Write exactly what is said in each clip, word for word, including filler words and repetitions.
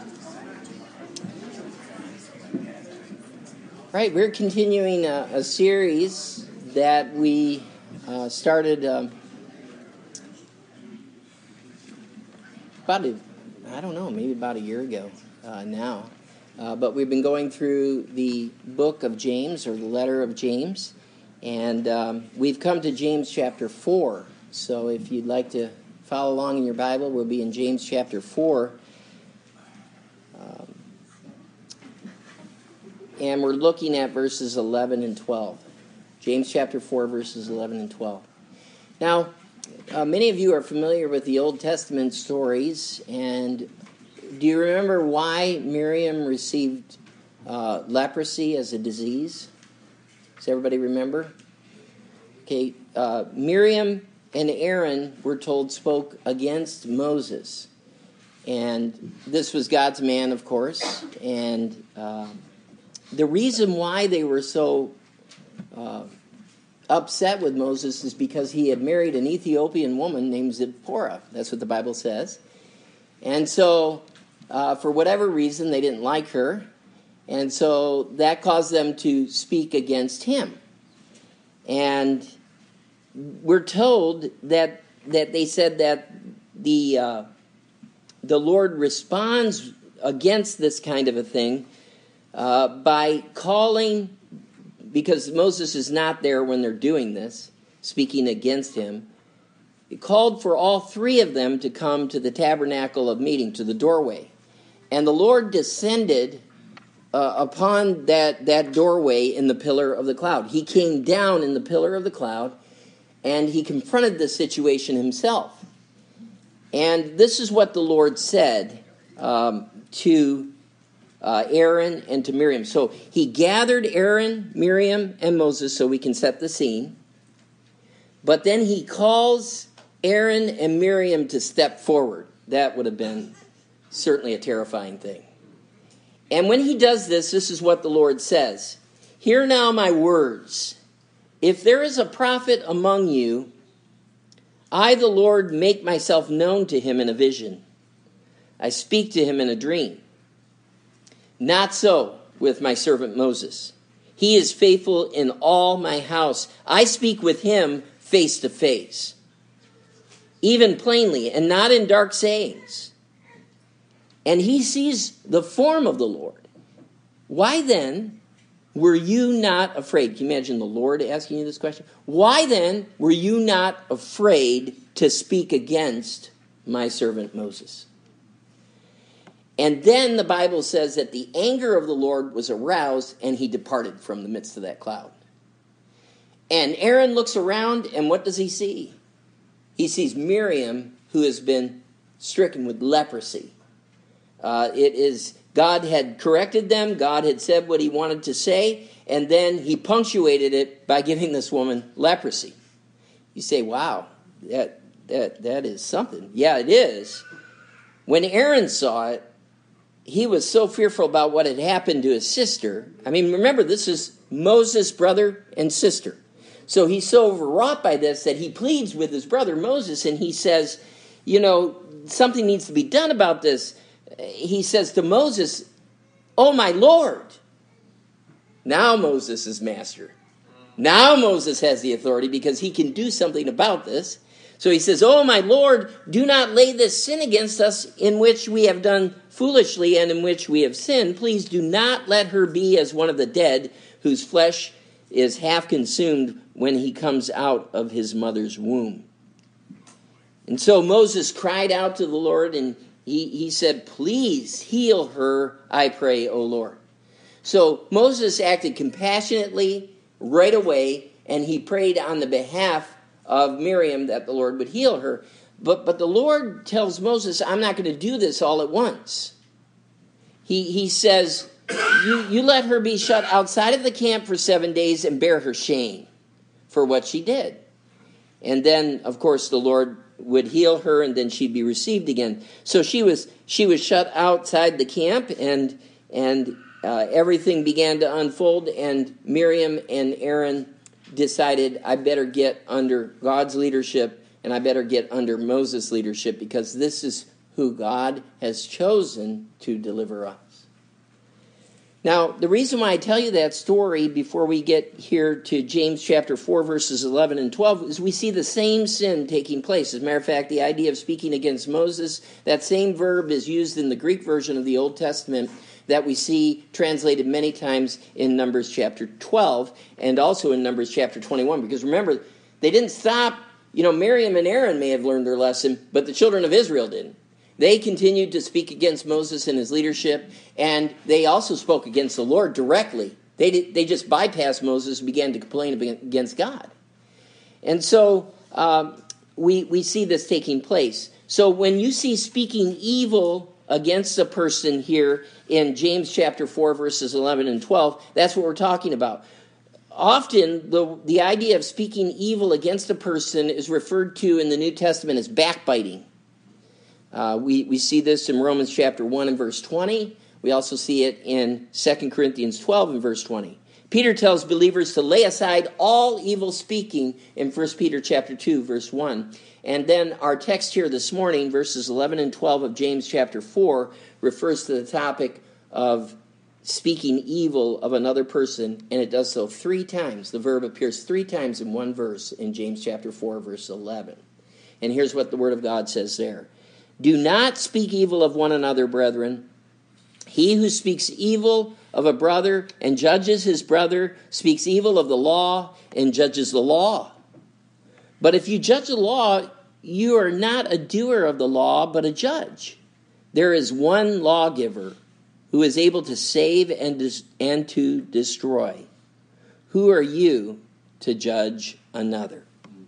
Right, we're continuing a, a series that we uh, started um, about a, I don't know, maybe about a year ago uh, now. Uh, but we've been going through the book of James, or the letter of James, and um, we've come to James chapter four. So if you'd like to follow along in your Bible, we'll be in James chapter four. Um, and we're looking at verses eleven and twelve. James chapter four, verses eleven and twelve. Now, uh, many of you are familiar with the Old Testament stories, and do you remember why Miriam received uh, leprosy as a disease? Does everybody remember? Okay, uh, Miriam and Aaron, we're told, spoke against Moses. And this was God's man, of course. And uh, the reason why they were so uh, upset with Moses is because he had married an Ethiopian woman named Zipporah. That's what the Bible says. And so, uh, for whatever reason, they didn't like her. And so that caused them to speak against him. And we're told that that they said that the uh, the Lord responds against this kind of a thing uh, by calling, because Moses is not there when they're doing this, speaking against him. He called for all three of them to come to the tabernacle of meeting, to the doorway. And the Lord descended uh, upon that, that doorway in the pillar of the cloud. He came down in the pillar of the cloud, and he confronted the situation himself. And this is what the Lord said um, to uh, Aaron and to Miriam. So he gathered Aaron, Miriam, and Moses, so we can set the scene. But then he calls Aaron and Miriam to step forward. That would have been certainly a terrifying thing. And when he does this, this is what the Lord says. "Hear now my words. If there is a prophet among you, I, the Lord, make myself known to him in a vision. I speak to him in a dream. Not so with my servant Moses. He is faithful in all my house. I speak with him face to face, even plainly, and not in dark sayings. And he sees the form of the Lord. Why then were you not afraid?" Can you imagine the Lord asking you this question? "Why then were you not afraid to speak against my servant Moses?" And then the Bible says that the anger of the Lord was aroused, and he departed from the midst of that cloud. And Aaron looks around, and what does he see? He sees Miriam, who has been stricken with leprosy. Uh, it is God had corrected them. God had said what he wanted to say, and then he punctuated it by giving this woman leprosy. You say, wow, that that that is something. Yeah, it is. When Aaron saw it, he was so fearful about what had happened to his sister. I mean, remember, this is Moses' brother and sister. So he's so overwrought by this that he pleads with his brother Moses, and he says, you know, something needs to be done about this. He says to Moses, "Oh, my Lord." Now Moses is master. Now Moses has the authority because he can do something about this. So he says, "Oh, my Lord, do not lay this sin against us in which we have done foolishly and in which we have sinned. Please do not let her be as one of the dead whose flesh is half consumed when he comes out of his mother's womb." And so Moses cried out to the Lord, and He, he said, "Please heal her, I pray, O Lord." So Moses acted compassionately right away, and he prayed on the behalf of Miriam that the Lord would heal her. But but the Lord tells Moses, "I'm not going to do this all at once." He, he says, you, you let her be shut outside of the camp for seven days and bear her shame for what she did. And then, of course, the Lord would heal her, and then she'd be received again. So she was she was shut outside the camp, and and uh, everything began to unfold. And Miriam and Aaron decided, I better get under God's leadership, and I better get under Moses' leadership, because this is who God has chosen to deliver us. Now, the reason why I tell you that story before we get here to James chapter four, verses eleven and twelve, is we see the same sin taking place. As a matter of fact, the idea of speaking against Moses, that same verb is used in the Greek version of the Old Testament that we see translated many times in Numbers chapter twelve and also in Numbers chapter twenty-one. Because remember, they didn't stop. You know, Miriam and Aaron may have learned their lesson, but the children of Israel didn't. They continued to speak against Moses and his leadership, and they also spoke against the Lord directly. They did, they just bypassed Moses and began to complain against God. And so um, we, we see this taking place. So when you see speaking evil against a person here in James chapter four, verses eleven and twelve, that's what we're talking about. Often, the, the idea of speaking evil against a person is referred to in the New Testament as backbiting. Uh, we, we see this in Romans chapter one and verse twenty. We also see it in Second Corinthians twelve and verse twenty. Peter tells believers to lay aside all evil speaking in First Peter chapter two, verse one. And then our text here this morning, verses eleven and twelve of James chapter four, refers to the topic of speaking evil of another person, and it does so three times. The verb appears three times in one verse in James chapter four, verse eleven. And here's what the Word of God says there. Do not speak evil of one another, brethren. He who speaks evil of a brother and judges his brother speaks evil of the law and judges the law. But if you judge the law, you are not a doer of the law, but a judge. There is one lawgiver who is able to save and, dis- and to destroy. Who are you to judge another?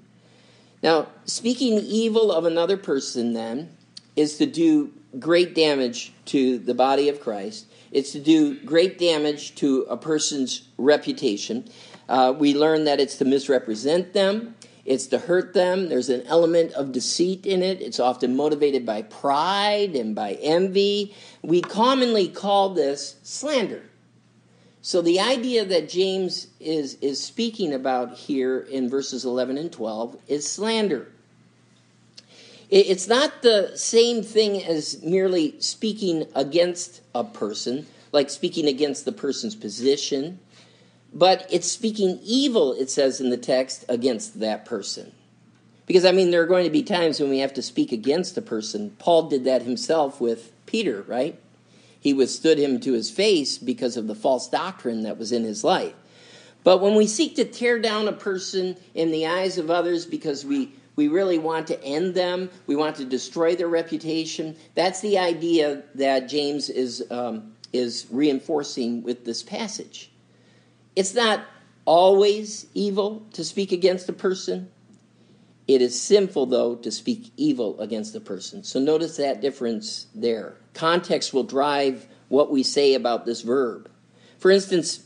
Now, speaking evil of another person, then, is to do great damage to the body of Christ. It's to do great damage to a person's reputation. Uh, we learn that it's to misrepresent them. It's to hurt them. There's an element of deceit in it. It's often motivated by pride and by envy. We commonly call this slander. So the idea that James is, is speaking about here in verses eleven and twelve is slander. It's not the same thing as merely speaking against a person, like speaking against the person's position, but it's speaking evil, it says in the text, against that person. Because, I mean, there are going to be times when we have to speak against a person. Paul did that himself with Peter, right? He withstood him to his face because of the false doctrine that was in his life. But when we seek to tear down a person in the eyes of others because we We really want to end them. We want to destroy their reputation. That's the idea that James is um, is reinforcing with this passage. It's not always evil to speak against a person. It is sinful, though, to speak evil against a person. So notice that difference there. Context will drive what we say about this verb. For instance,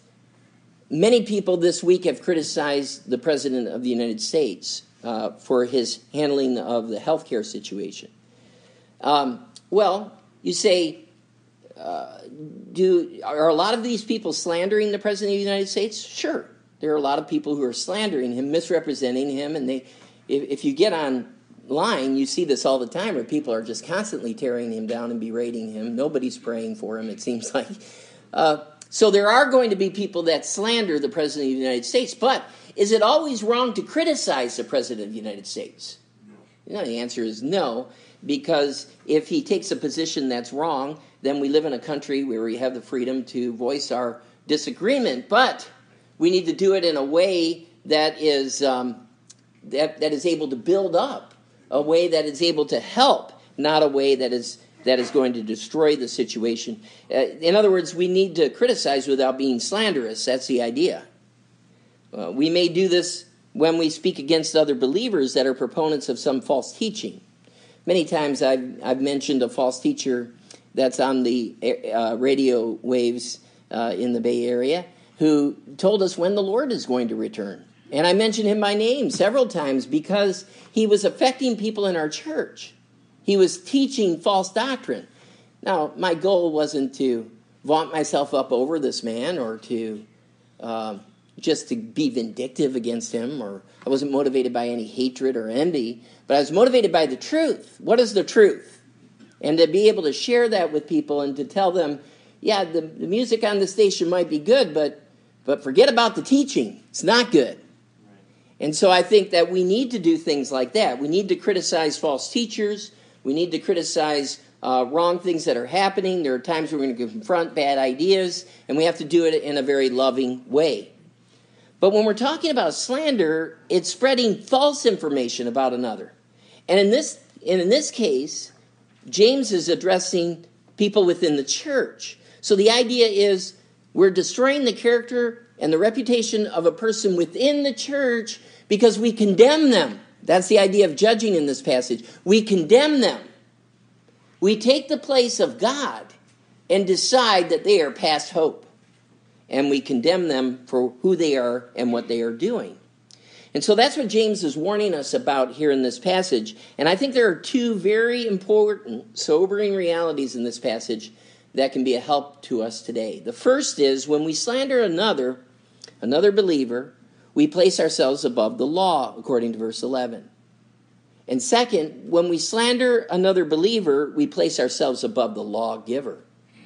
many people this week have criticized the President of the United States Uh, for his handling of the healthcare situation. Um, well, you say, uh, do are a lot of these people slandering the President of the United States? Sure. There are a lot of people who are slandering him, misrepresenting him, and they, if, if you get online, you see this all the time where people are just constantly tearing him down and berating him. Nobody's praying for him, it seems like. Uh, so there are going to be people that slander the President of the United States, but is it always wrong to criticize the President of the United States? You know, the answer is no, because if he takes a position that's wrong, then we live in a country where we have the freedom to voice our disagreement, but we need to do it in a way that is um, that that is able to build up, a way that is able to help, not a way that is that is going to destroy the situation. Uh, in other words, we need to criticize without being slanderous. That's the idea. Uh, we may do this when we speak against other believers that are proponents of some false teaching. Many times I've, I've mentioned a false teacher that's on the uh, radio waves uh, in the Bay Area who told us when the Lord is going to return. And I mentioned him by name several times because he was affecting people in our church. He was teaching false doctrine. Now, my goal wasn't to vaunt myself up over this man or to uh, just to be vindictive against him, or I wasn't motivated by any hatred or envy, but I was motivated by the truth. What is the truth? And to be able to share that with people and to tell them, yeah, the, the music on the station might be good, but but forget about the teaching. It's not good. Right. And so I think that we need to do things like that. We need to criticize false teachers. We need to criticize uh, wrong things that are happening. There are times we're going to confront bad ideas, and we have to do it in a very loving way. But when we're talking about slander, it's spreading false information about another. And in this, and in this case, James is addressing people within the church. So the idea is we're destroying the character and the reputation of a person within the church because we condemn them. That's the idea of judging in this passage. We condemn them. We take the place of God and decide that they are past hope. And we condemn them for who they are and what they are doing. And so that's what James is warning us about here in this passage. And I think there are two very important, sobering realities in this passage that can be a help to us today. The first is when we slander another, another believer, we place ourselves above the law, according to verse eleven. And second, when we slander another believer, we place ourselves above the lawgiver.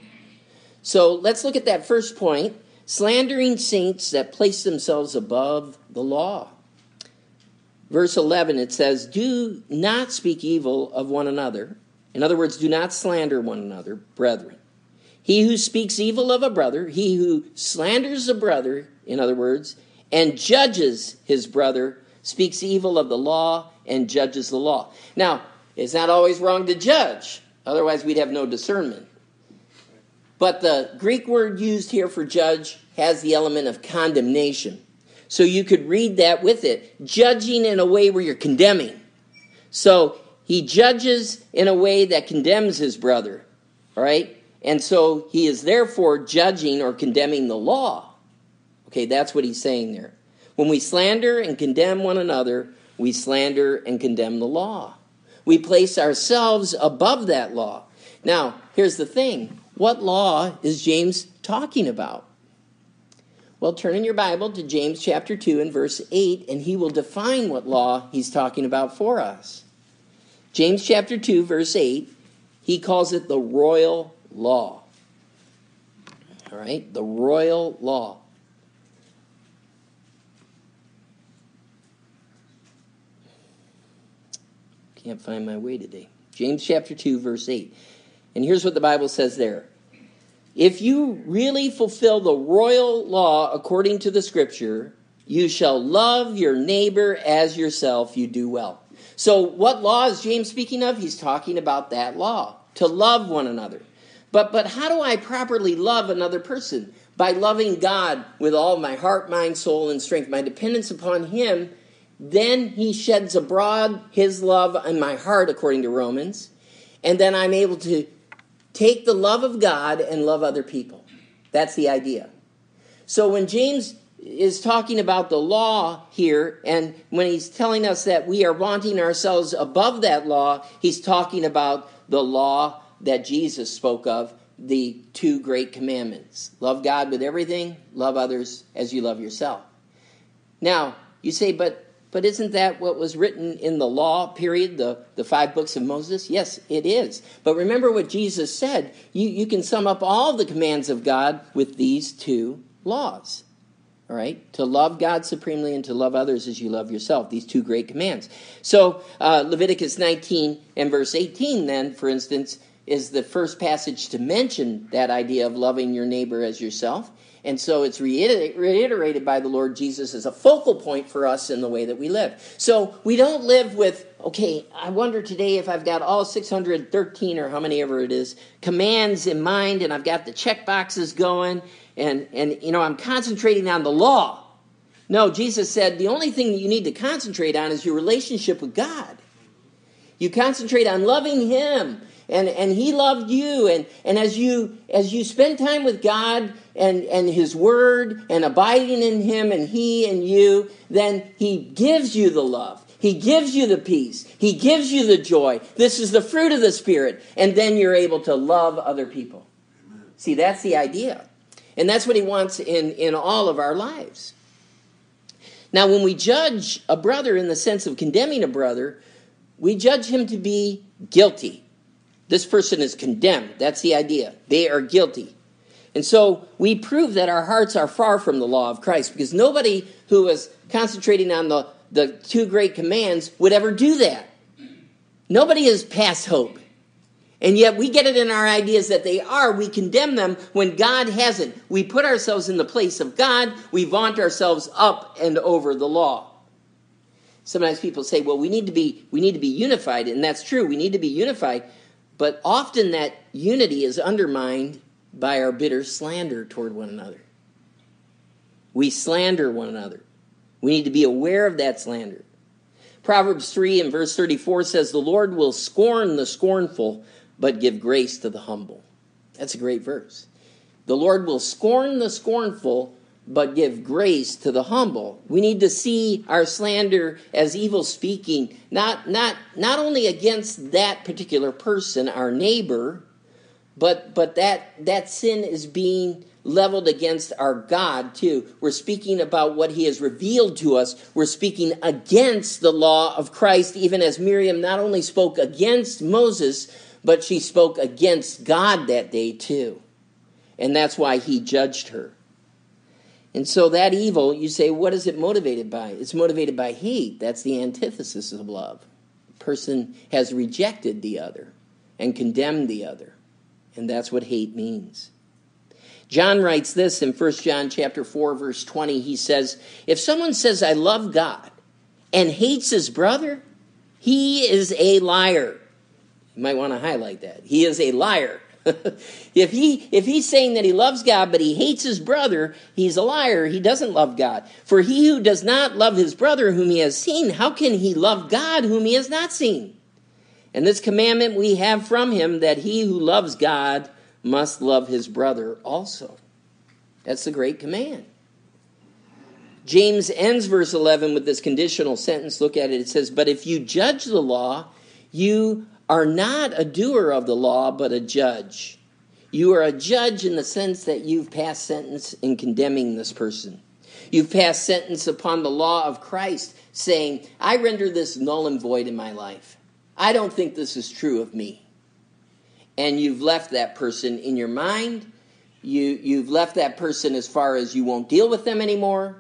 So let's look at that first point. Slandering saints that place themselves above the law. Verse eleven, it says, do not speak evil of one another. In other words, do not slander one another, brethren. He who speaks evil of a brother, he who slanders a brother, in other words, and judges his brother, speaks evil of the law and judges the law. Now, it's not always wrong to judge. Otherwise, we'd have no discernment. But the Greek word used here for judge has the element of condemnation. So you could read that with it, judging in a way where you're condemning. So he judges in a way that condemns his brother, all right? And so he is therefore judging or condemning the law. Okay, that's what he's saying there. When we slander and condemn one another, we slander and condemn the law. We place ourselves above that law. Now, here's the thing. What law is James talking about? Well, turn in your Bible to James chapter two and verse eight, and he will define what law he's talking about for us. James chapter two, verse eight, he calls it the royal law. All right, the royal law. Can't find my way today. James chapter two, verse eight. And here's what the Bible says there. If you really fulfill the royal law according to the scripture, you shall love your neighbor as yourself, you do well. So what law is James speaking of? He's talking about that law, to love one another. But, but how do I properly love another person? By loving God with all my heart, mind, soul, and strength. My dependence upon him, then he sheds abroad his love in my heart, according to Romans. And then I'm able to take the love of God and love other people. That's the idea. So when James is talking about the law here, and when he's telling us that we are wanting ourselves above that law, he's talking about the law that Jesus spoke of, the two great commandments. Love God with everything, love others as you love yourself. Now, you say, but But isn't that what was written in the law, period, the, the five books of Moses? Yes, it is. But remember what Jesus said. You, you can sum up all the commands of God with these two laws. All right? To love God supremely and to love others as you love yourself. These two great commands. So uh, Leviticus nineteen and verse eighteen then, for instance, is the first passage to mention that idea of loving your neighbor as yourself. And so it's reiterated by the Lord Jesus as a focal point for us in the way that we live. So we don't live with, okay, I wonder today if I've got all six hundred thirteen or how many ever it is, commands in mind, and I've got the check boxes going, and, and you know, I'm concentrating on the law. No, Jesus said the only thing that you need to concentrate on is your relationship with God. You concentrate on loving him. And and he loved you, and, and as you as you spend time with God and, and his word and abiding in him and he and you, then he gives you the love. He gives you the peace. He gives you the joy. This is the fruit of the Spirit. And then you're able to love other people. Amen. See, that's the idea. And that's what he wants in, in all of our lives. Now, when we judge a brother in the sense of condemning a brother, we judge him to be guilty. This person is condemned. That's the idea. They are guilty. And so we prove that our hearts are far from the law of Christ, because nobody who is concentrating on the, the two great commands would ever do that. Nobody is past hope. And yet we get it in our ideas that they are. We condemn them when God hasn't. We put ourselves in the place of God. We vaunt ourselves up and over the law. Sometimes people say, well, we need to be we need to be unified. And that's true. We need to be unified. But often that unity is undermined by our bitter slander toward one another. We slander one another. We need to be aware of that slander. Proverbs three and verse thirty-four says, the Lord will scorn the scornful, but give grace to the humble. That's a great verse. The Lord will scorn the scornful, but give grace to the humble. We need to see our slander as evil speaking, not, not, not only against that particular person, our neighbor, but, but that, that sin is being leveled against our God too. We're speaking about what he has revealed to us. We're speaking against the law of Christ, even as Miriam not only spoke against Moses, but she spoke against God that day too. And that's why he judged her. And so that evil, you say, what is it motivated by? It's motivated by hate. That's the antithesis of love. A person has rejected the other and condemned the other. And that's what hate means. John writes this in First John chapter four, verse twenty. He says, if someone says, I love God, and hates his brother, he is a liar. You might want to highlight that. He is a liar. if he if he's saying that he loves God, but he hates his brother, he's a liar. He doesn't love God. For he who does not love his brother whom he has seen, how can he love God whom he has not seen? And this commandment we have from him, that he who loves God must love his brother also. That's the great command. James ends verse eleven with this conditional sentence. Look at it. It says, but if you judge the law, you are not a doer of the law, but a judge. You are a judge in the sense that you've passed sentence in condemning this person. You've passed sentence upon the law of Christ, saying, I render this null and void in my life. I don't think this is true of me. And you've left that person in your mind. You, you've left that person as far as you won't deal with them anymore.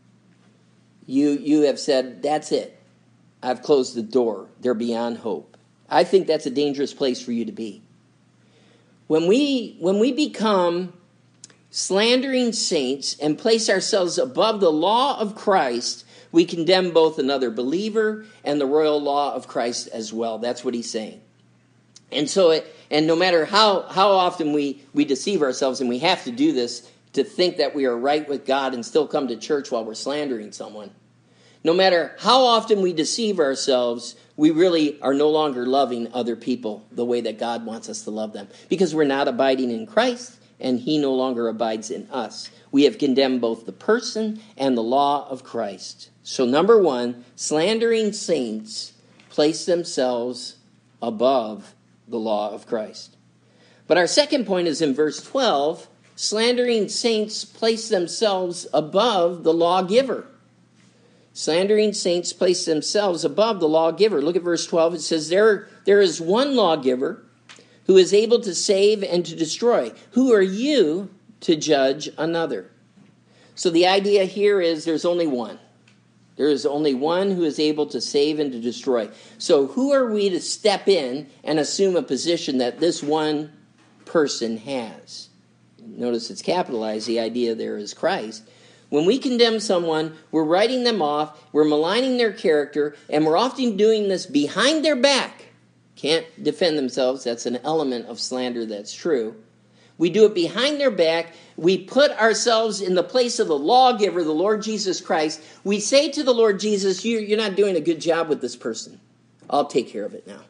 You, you have said, that's it. I've closed the door. They're beyond hope. I think that's a dangerous place for you to be. When we, when we become slandering saints and place ourselves above the law of Christ, we condemn both another believer and the royal law of Christ as well. That's what he's saying. And so, it, and no matter how, how often we, we deceive ourselves, and we have to do this to think that we are right with God and still come to church while we're slandering someone, no matter how often we deceive ourselves, we really are no longer loving other people the way that God wants us to love them, because we're not abiding in Christ and he no longer abides in us. We have condemned both the person and the law of Christ. So number one, slandering saints place themselves above the law of Christ. But our second point is in verse twelve, slandering saints place themselves above the lawgiver. Slandering saints place themselves above the lawgiver. Look at verse twelve. It says, there, there is one lawgiver who is able to save and to destroy. Who are you to judge another? So the idea here is there's only one. There is only one who is able to save and to destroy. So who are we to step in and assume a position that this one person has? Notice it's capitalized. The idea there is Christ. When we condemn someone, we're writing them off, we're maligning their character, and we're often doing this behind their back. Can't defend themselves. That's an element of slander that's true. We do it behind their back. We put ourselves in the place of the lawgiver, the Lord Jesus Christ. We say to the Lord Jesus, you, you're not doing a good job with this person. I'll take care of it now.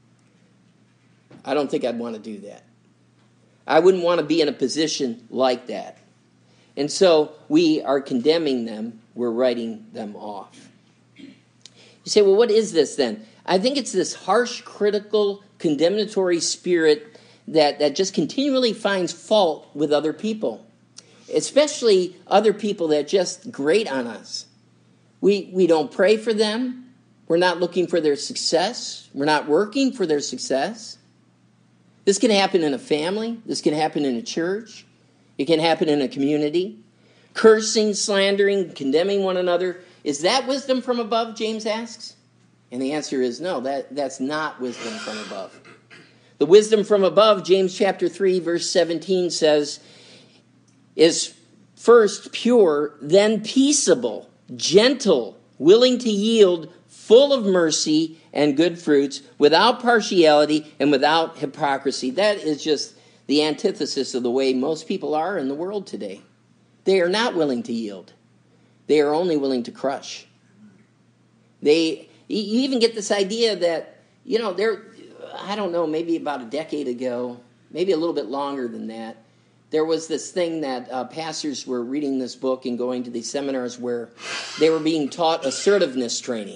I don't think I'd want to do that. I wouldn't want to be in a position like that. And so we are condemning them. We're writing them off. You say, well, what is this then? I think it's this harsh, critical, condemnatory spirit that, that just continually finds fault with other people, especially other people that just grate on us. We, we don't pray for them. We're not looking for their success. We're not working for their success. This can happen in a family. This can happen in a church. It can happen in a community. Cursing, slandering, condemning one another. Is that wisdom from above, James asks? And the answer is no, that, that's not wisdom from above. The wisdom from above, James chapter three, verse seventeen says, is first pure, then peaceable, gentle, willing to yield, full of mercy and good fruits, without partiality and without hypocrisy. That is just the antithesis of the way most people are in the world today. They are not willing to yield. They are only willing to crush. They, you even get this idea that, you know, they're, I don't know, maybe about a decade ago, maybe a little bit longer than that, there was this thing that uh, pastors were reading this book and going to these seminars where they were being taught assertiveness training.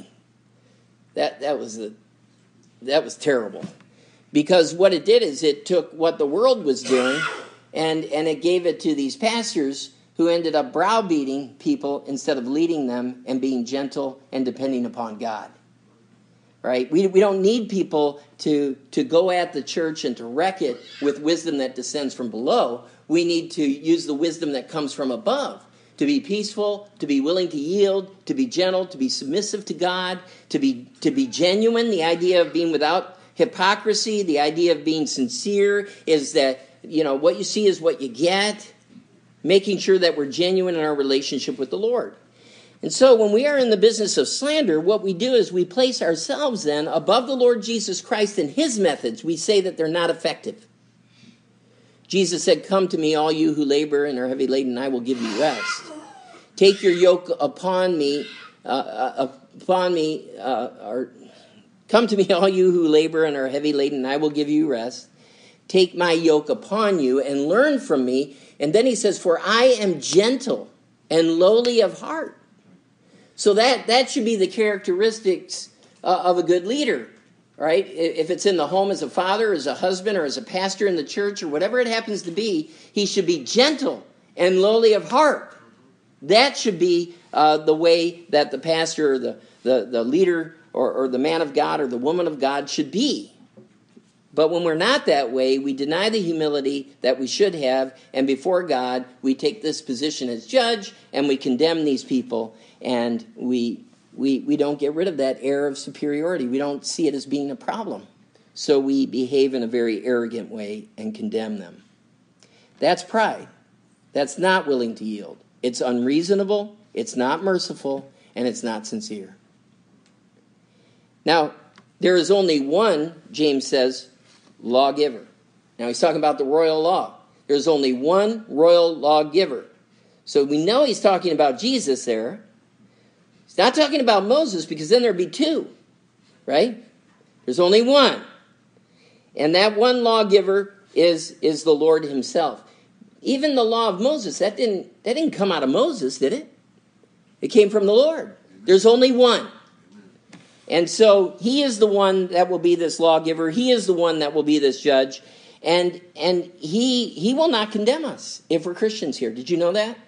That that was a, that was terrible, because what it did is it took what the world was doing, and and it gave it to these pastors who ended up browbeating people instead of leading them and being gentle and depending upon God. Right? We we don't need people to to go at the church and to wreck it with wisdom that descends from below. We need to use the wisdom that comes from above. To be peaceful, to be willing to yield, to be gentle, to be submissive to God, to be to be genuine. The idea of being without hypocrisy, the idea of being sincere is that, you know, what you see is what you get. Making sure that we're genuine in our relationship with the Lord. And so when we are in the business of slander, what we do is we place ourselves then above the Lord Jesus Christ and his methods. We say that they're not effective. Jesus said, "Come to me, all you who labor and are heavy laden, and I will give you rest. Take your yoke upon me, uh, uh, upon me, uh, or come to me, all you who labor and are heavy laden, and I will give you rest. Take my yoke upon you and learn from me." And then he says, "For I am gentle and lowly of heart." So that, that should be the characteristics uh, of a good leader. Right? If it's in the home as a father, as a husband, or as a pastor in the church, or whatever it happens to be, he should be gentle and lowly of heart. That should be uh, the way that the pastor or the, the, the leader or, or the man of God or the woman of God should be. But when we're not that way, we deny the humility that we should have, and before God, we take this position as judge, and we condemn these people, and we We we don't get rid of that air of superiority. We don't see it as being a problem. So we behave in a very arrogant way and condemn them. That's pride. That's not willing to yield. It's unreasonable, it's not merciful, and it's not sincere. Now, there is only one, James says, lawgiver. Now he's talking about the royal law. There's only one royal lawgiver. So we know he's talking about Jesus there. Not talking about Moses, because then there'd be two, right? There's only one. And that one lawgiver is, is the Lord himself. Even the law of Moses, that didn't, that didn't come out of Moses, did it? It came from the Lord. There's only one. And so he is the one that will be this lawgiver. He is the one that will be this judge. And, and he, he will not condemn us if we're Christians here. Did you know that?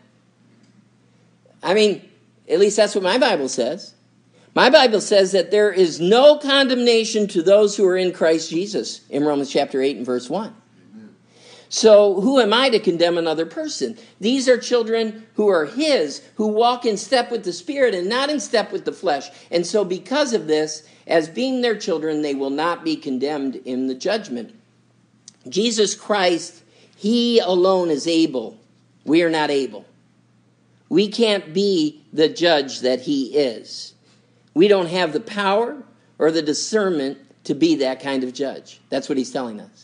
I mean, at least that's what my Bible says. My Bible says that there is no condemnation to those who are in Christ Jesus in Romans chapter eight and verse one. Amen. So who am I to condemn another person? These are children who are his, who walk in step with the Spirit and not in step with the flesh. And so because of this, as being their children, they will not be condemned in the judgment. Jesus Christ, he alone is able. We are not able. We can't be the judge that he is. We don't have the power or the discernment to be that kind of judge. That's what he's telling us.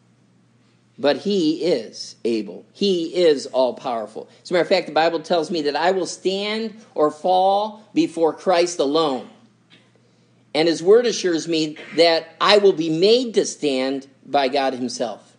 But he is able. He is all-powerful. As a matter of fact, the Bible tells me that I will stand or fall before Christ alone. And his word assures me that I will be made to stand by God himself.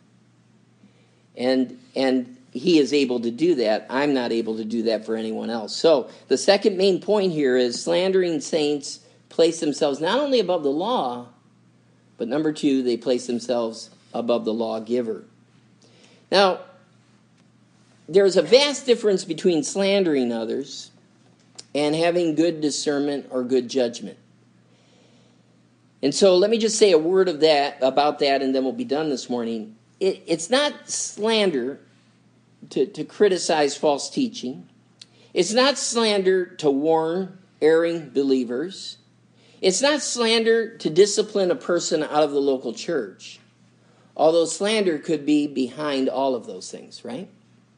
And, and he is able to do that. I'm not able to do that for anyone else. So the second main point here is slandering saints place themselves not only above the law, but number two, they place themselves above the lawgiver. Now, there's a vast difference between slandering others and having good discernment or good judgment. And so let me just say a word of that about that, and then we'll be done this morning. It, it's not slander to, to criticize false teaching. It's not slander to warn erring believers. It's not slander to discipline a person out of the local church. Although slander could be behind all of those things, right?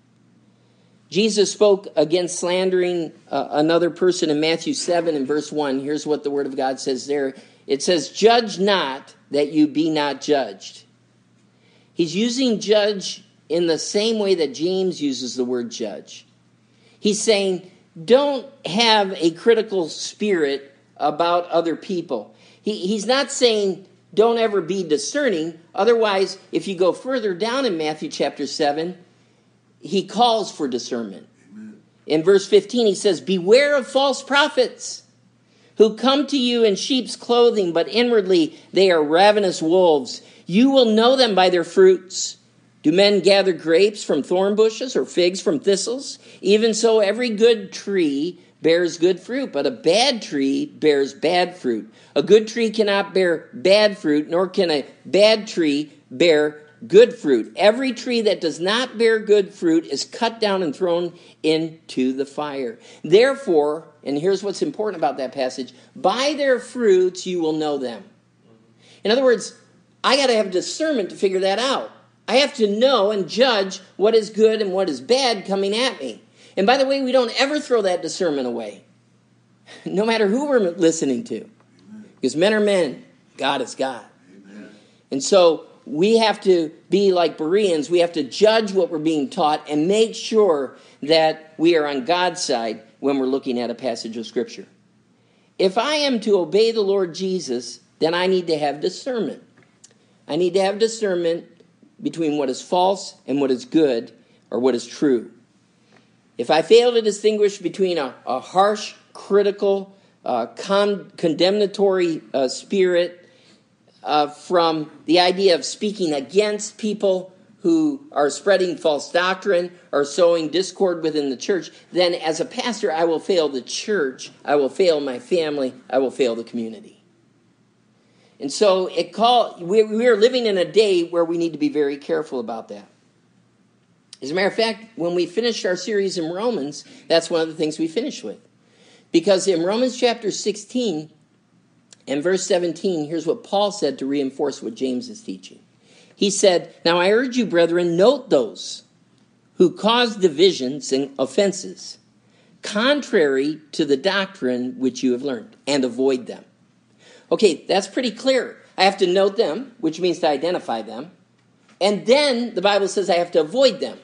Jesus spoke against slandering uh, another person in Matthew seven and verse one. Here's what the Word of God says there. It says, "Judge not that you be not judged." He's using judge in the same way that James uses the word judge. He's saying, don't have a critical spirit about other people. He, he's not saying, don't ever be discerning. Otherwise, if you go further down in Matthew chapter seven, he calls for discernment. Amen. In verse fifteen, he says, "Beware of false prophets, who come to you in sheep's clothing, but inwardly they are ravenous wolves. You will know them by their fruits. Do men gather grapes from thorn bushes or figs from thistles? Even so, every good tree bears good fruit, but a bad tree bears bad fruit. A good tree cannot bear bad fruit, nor can a bad tree bear good fruit. Every tree that does not bear good fruit is cut down and thrown into the fire. Therefore," and here's what's important about that passage, "by their fruits you will know them." In other words, I got to have discernment to figure that out. I have to know and judge what is good and what is bad coming at me. And by the way, we don't ever throw that discernment away, no matter who we're listening to. Amen. Because men are men, God is God. Amen. And so we have to be like Bereans. We have to judge what we're being taught and make sure that we are on God's side when we're looking at a passage of Scripture. If I am to obey the Lord Jesus, then I need to have discernment. I need to have discernment between what is false and what is good, or what is true. If I fail to distinguish between a, a harsh, critical, uh, con- condemnatory uh, spirit uh, from the idea of speaking against people who are spreading false doctrine or sowing discord within the church, then as a pastor, I will fail the church, I will fail my family, I will fail the community. And so it call, we, we are living in a day where we need to be very careful about that. As a matter of fact, when we finished our series in Romans, that's one of the things we finished with. Because in Romans chapter sixteen and verse seventeen, here's what Paul said to reinforce what James is teaching. He said, "Now I urge you, brethren, note those who cause divisions and offenses, contrary to the doctrine which you have learned, and avoid them." Okay, that's pretty clear. I have to note them, which means to identify them. And then the Bible says I have to avoid them.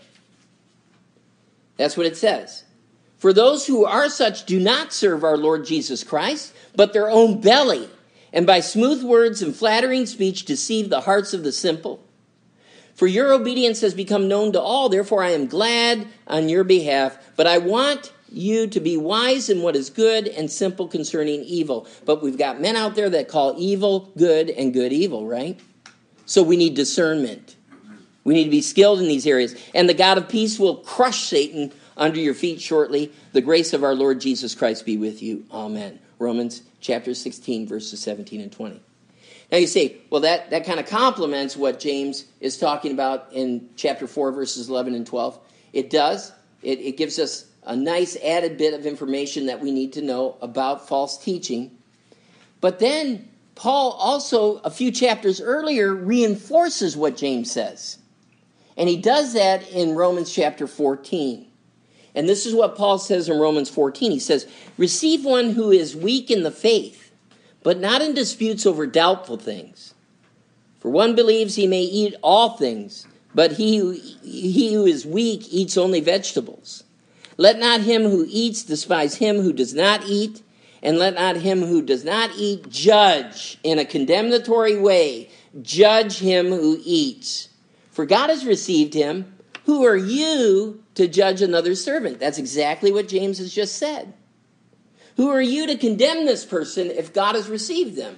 That's what it says. "For those who are such do not serve our Lord Jesus Christ, but their own belly, and by smooth words and flattering speech deceive the hearts of the simple. For your obedience has become known to all, therefore I am glad on your behalf, but I want you to be wise in what is good and simple concerning evil." But we've got men out there that call evil good and good evil, right? So we need discernment. We need to be skilled in these areas. "And the God of peace will crush Satan under your feet shortly. The grace of our Lord Jesus Christ be with you. Amen." Romans chapter sixteen, verses seventeen and twenty. Now you say, well, that, that kind of complements what James is talking about in chapter four, verses eleven and twelve. It does. It, it gives us a nice added bit of information that we need to know about false teaching. But then Paul also, a few chapters earlier, reinforces what James says. And he does that in Romans chapter fourteen. And this is what Paul says in Romans fourteen. He says, "Receive one who is weak in the faith, but not in disputes over doubtful things. For one believes he may eat all things, but he who, he who is weak eats only vegetables. Let not him who eats despise him who does not eat, and let not him who does not eat judge in a condemnatory way. Judge him who eats. For God has received him. Who are you to judge another servant?" That's exactly what James has just said. Who are you to condemn this person if God has received them?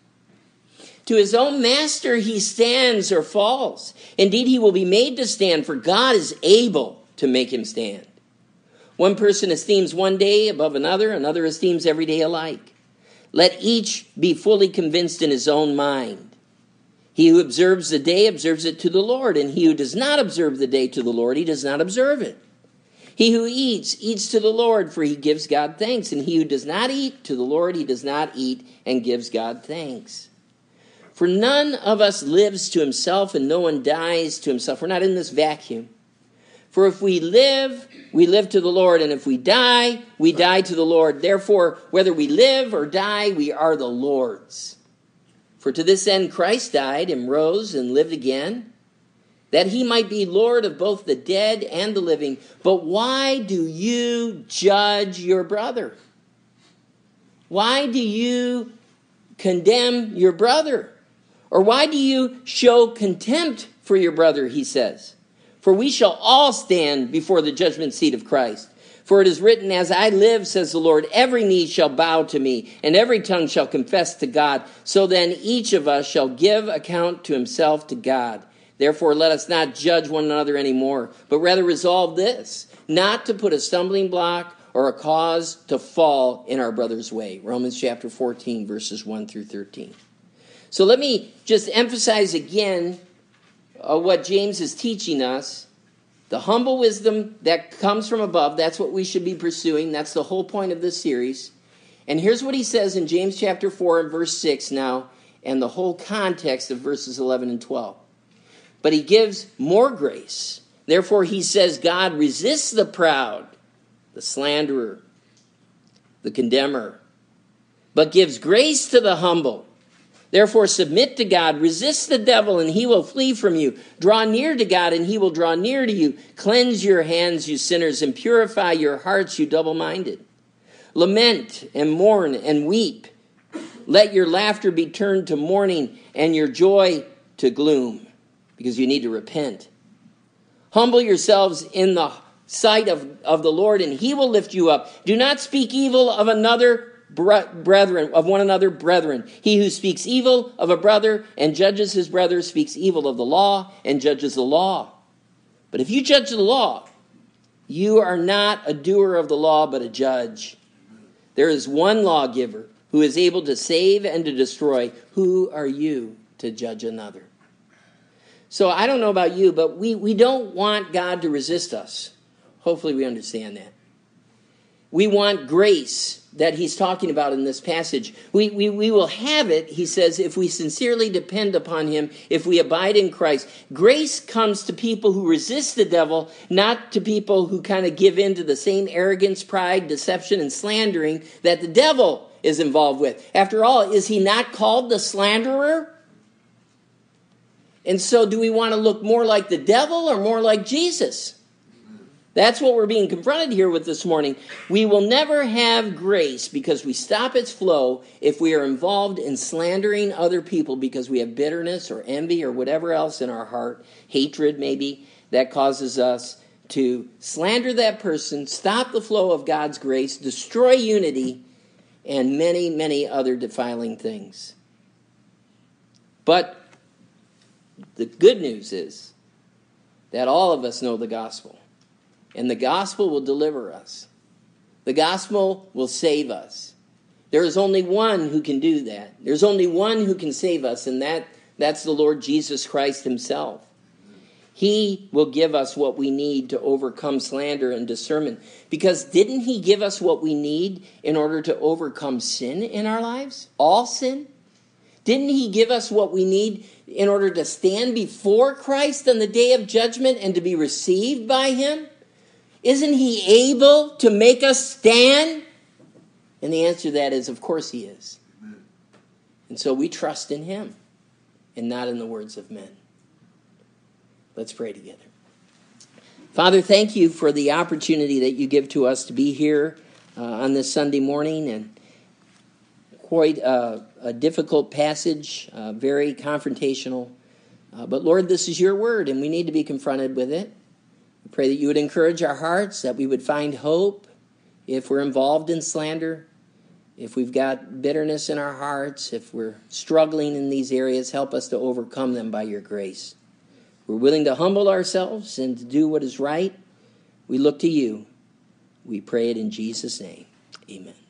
To his own master he stands or falls. Indeed, he will be made to stand, for God is able to make him stand. One person esteems one day above another, another esteems every day alike. Let each be fully convinced in his own mind. He who observes the day observes it to the Lord, and he who does not observe the day to the Lord, he does not observe it. He who eats, eats to the Lord, for he gives God thanks. And he who does not eat, to the Lord he does not eat and gives God thanks. For none of us lives to himself, and no one dies to himself. We're not in this vacuum. For if we live, we live to the Lord, and if we die, we die to the Lord. Therefore, whether we live or die, we are the Lord's. For to this end Christ died and rose and lived again, that he might be Lord of both the dead and the living. But why do you judge your brother? Why do you condemn your brother? Or why do you show contempt for your brother, he says? For we shall all stand before the judgment seat of Christ. For it is written, as I live, says the Lord, every knee shall bow to me, and every tongue shall confess to God. So then each of us shall give account to himself to God. Therefore let us not judge one another anymore, but rather resolve this, not to put a stumbling block or a cause to fall in our brother's way. Romans chapter fourteen, verses one through thirteen. So let me just emphasize again uh, what James is teaching us. The humble wisdom that comes from above, that's what we should be pursuing. That's the whole point of this series. And here's what he says in James chapter four and verse six now, and the whole context of verses eleven and twelve. But he gives more grace. Therefore he says, God resists the proud, the slanderer, the condemner, but gives grace to the humble. Therefore submit to God, resist the devil, and he will flee from you. Draw near to God, and he will draw near to you. Cleanse your hands, you sinners, and purify your hearts, you double-minded. Lament and mourn and weep. Let your laughter be turned to mourning and your joy to gloom, because you need to repent. Humble yourselves in the sight of, of the Lord, and he will lift you up. Do not speak evil of another brethren, of one another, brethren. He who speaks evil of a brother and judges his brother speaks evil of the law and judges the law. But if you judge the law, you are not a doer of the law, but a judge. There is one lawgiver who is able to save and to destroy. Who are you to judge another? So I don't know about you, but we, we don't want God to resist us. Hopefully we understand that. We want grace that he's talking about in this passage. We, we, we will have it, he says, if we sincerely depend upon him, if we abide in Christ. Grace comes to people who resist the devil, not to people who kind of give in to the same arrogance, pride, deception, and slandering that the devil is involved with. After all, is he not called the slanderer? And so do we want to look more like the devil or more like Jesus? That's what we're being confronted here with this morning. We will never have grace because we stop its flow if we are involved in slandering other people because we have bitterness or envy or whatever else in our heart, hatred maybe, that causes us to slander that person, stop the flow of God's grace, destroy unity, and many, many other defiling things. But the good news is that all of us know the gospel. And the gospel will deliver us. The gospel will save us. There is only one who can do that. There's only one who can save us, and that, that's the Lord Jesus Christ himself. He will give us what we need to overcome slander and discernment. Because didn't he give us what we need in order to overcome sin in our lives? All sin? Didn't he give us what we need in order to stand before Christ on the day of judgment and to be received by him? Isn't he able to make us stand? And the answer to that is, of course he is. Amen. And so we trust in him and not in the words of men. Let's pray together. Father, thank you for the opportunity that you give to us to be here uh, on this Sunday morning, and quite a, a difficult passage, uh, very confrontational. Uh, but Lord, this is your word, and we need to be confronted with it. We pray that you would encourage our hearts, that we would find hope if we're involved in slander, if we've got bitterness in our hearts, if we're struggling in these areas. Help us to overcome them by your grace. We're willing to humble ourselves and to do what is right. We look to you. We pray it in Jesus' name. Amen.